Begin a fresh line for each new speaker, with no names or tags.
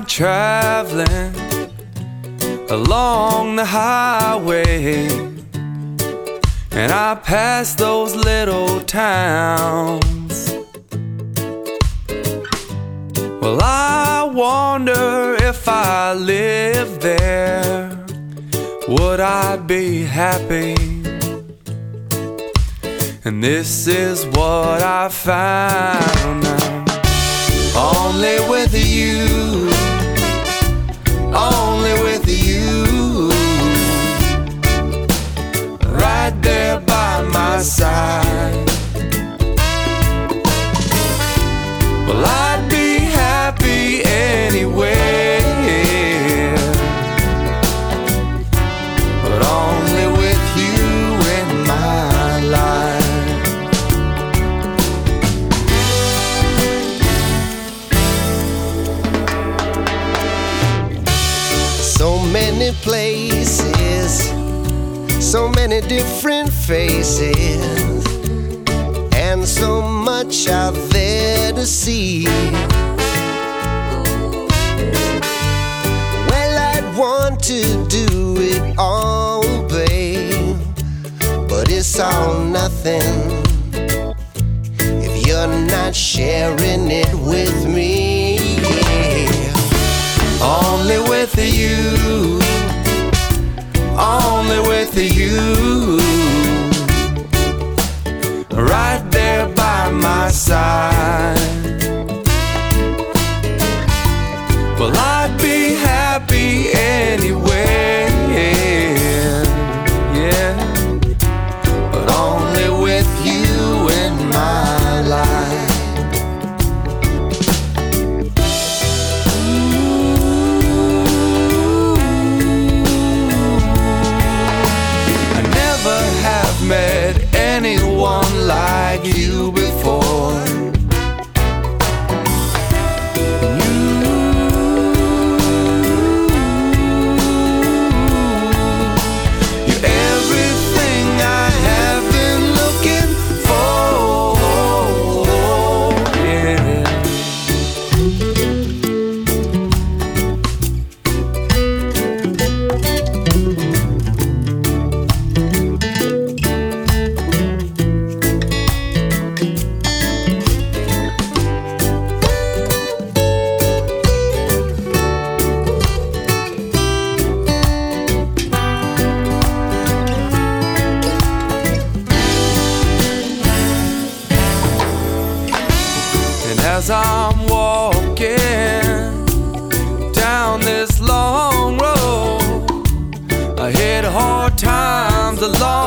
I'm traveling along the highway, and I pass those little towns. Well, I wonder if I lived there, would I be happy? And this is what I found now. Only with you, only with you, right there by my side. Well, I'd be happy anywhere, but only with you in my life.
So many places, so many different faces, and so much out there to see. Well, I'd want to do it all, babe, but it's all nothing if you're not sharing it with me.
Only with you, only with you, right there by my side. Well, I'd be happy anywhere, yeah, but only with you in my life. Met anyone like you before. You're everything I have been looking for, yeah. As I'm walking down this long road, I hit hard times along